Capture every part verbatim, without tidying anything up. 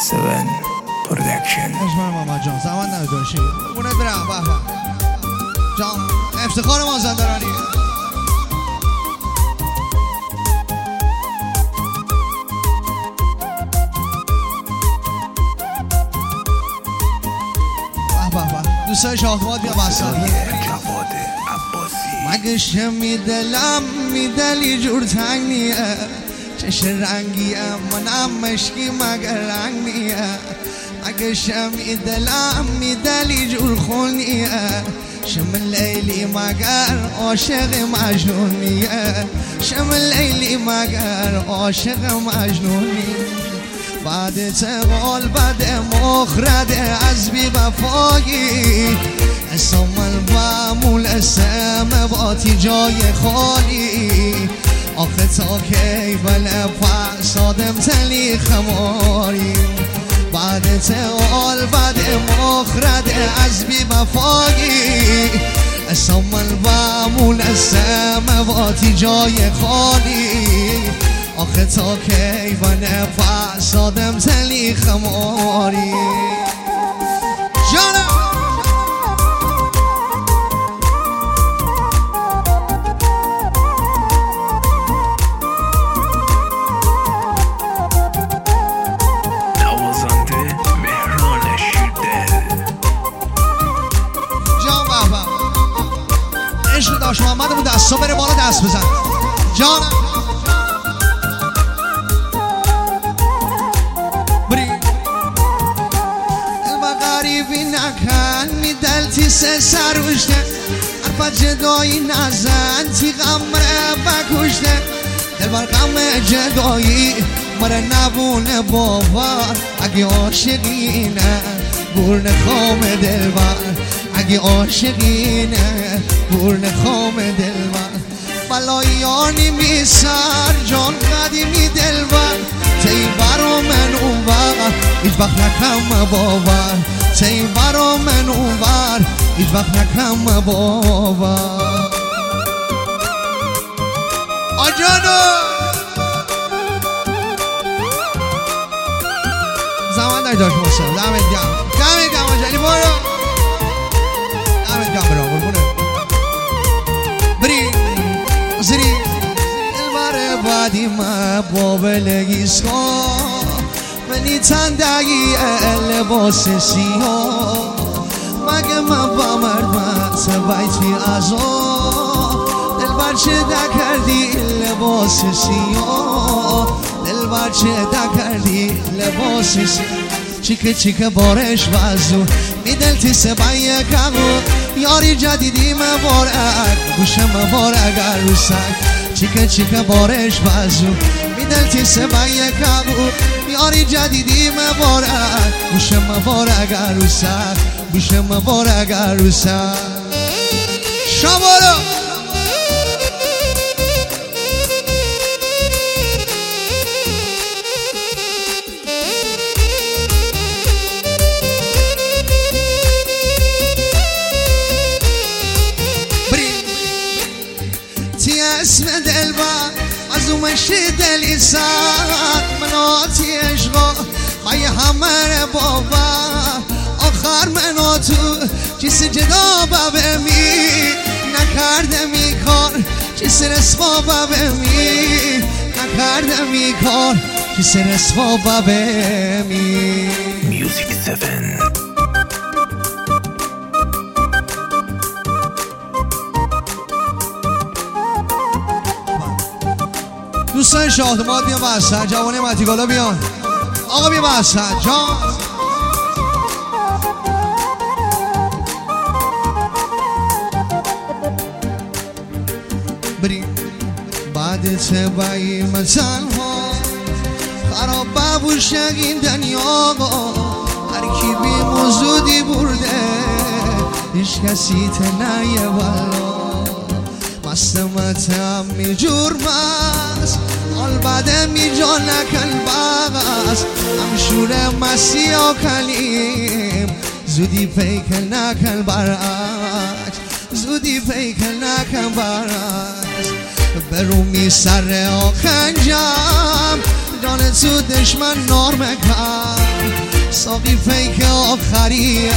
seven Production. اجمال محمد جان زمان نمیدونشی بونت برم به به جان افتخار مازندرانی به به به دوستای شاهدواد بیا بستان مگه شمی دلم میدلی جور تنگ نیه چش رنگیه منم مشکی مگه رنگ نیه مگه شمی دلم میدلی جور خونیه شم لیلی مگر عاشق مجنونیه شم لیلی مگر عاشق مجنونیه بعد تقال بعد مخرده از بی وفایی اسم المعمول اسم باتی جای خالی آخه تا کی بله فسادم تلی خماری بعد تقال بعد مخرده از بی وفایی اسم المعمول اسم باتی جای خالی آخه تا کی بله فسادم تلی خماری جانم داشت محمد اون دستا بره بالا دست بزن جانم بری و غریبی نکن می دلتی سه سروشته ارفا جدایی نزن تی غمره بکشته دل بر غم جدایی مره نبونه باور اگه عاشقینه بور نخوام دل بر اگه عاشقینه بور نخوام دل بر بلایانی می سر جان قدیمی دل بر تی برا من اون بر هیچ وقت نکم باور تی برا من اون بر هیچ وقت نکم باور آجانو زمان داری داشت ماسم دمت گم دمت گم آجانی برو دمت گم برا قربونه بری زری دلبر بعدی ما بابلگی سکا منی تندگی لباس سیاه مگه من با مردمت بیتی ازا دلبر چه دکردی لباس سیاه دلبر چه دکردی لباس سیاه چیکه چیکه بارش وزو میدلتی سبایی کمو یاری جدیدی مبارک گوش مبارک عروسک چیکه چیکه بارش وزو میدلتی سبایی کمو یاری جدیدی مبارک گوش مبارک عروسک گوش مبارک عروسک شبارو اسم دلبر از اون مشی دلی سر مناتی عشقا خواهی همه بابا آخر منو تو چیز جدا ببمی نکرده می کار چیز رسوا ببمی نکرده می کار چیز رسوا ببمی میوزیک سفن دوستان شاهدواد بیان بستن جوانه متیگالا بیان آقا بیان بستن جان بریم بعد تبایی تنها خراب بابو شگین دنیا هر کی بی موزودی برده هیچ کسی تنیه والا مستمتم می جرمست حال بده می جا نکن بغست همشور مسیح کلیم زودی پیکل نکن برعکس زودی پیکل نکن برعکس برومی سر آخنجم جان تو دشمن نار مکن ساقی فیک آخریه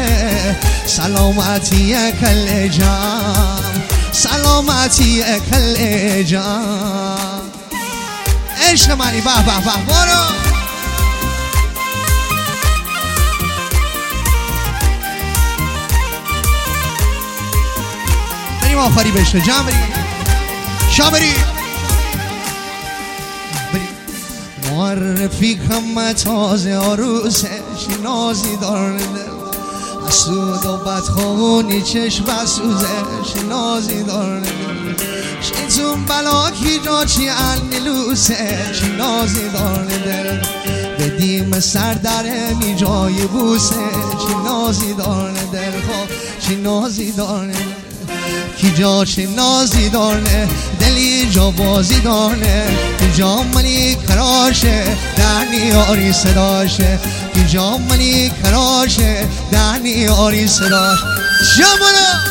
سلامتی کل جام سلامتی کل جام عشق منی به به به برو بریم آخری بشه جام بریم شام بریم معرفی کم تازه عروسش نازی دارنده سود و بدخونی چشم بسوزش نازی دارنده شیطون بلا کی جا چی النلوسش نازی دارنده بدیم سر داره می جای بوسش نازی دارنده خب چی نازی دارنده کی جا چی نازی دارنه دلی جا بازی دارنه کی جا منی کراشه دنی آری صداشه کی جا منی کراشه دنی آری صداش جامانا